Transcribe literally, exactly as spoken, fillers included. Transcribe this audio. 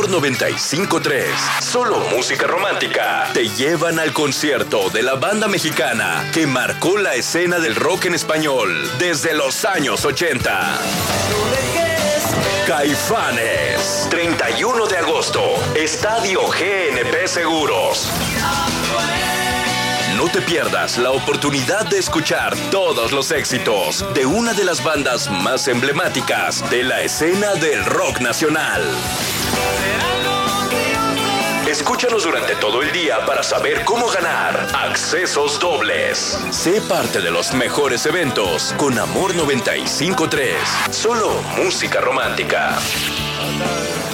Amor noventa y cinco punto tres. Solo música romántica. Te llevan al concierto de la banda mexicana que marcó la escena del rock en español desde los años ochenta. Caifanes. treinta y uno de agosto. Estadio G N P Seguros. No te pierdas la oportunidad de escuchar todos los éxitos de una de las bandas más emblemáticas de la escena del rock nacional. Escúchanos durante todo el día para saber cómo ganar accesos dobles. Sé parte de los mejores eventos con Amor noventa y cinco punto tres. Solo música romántica.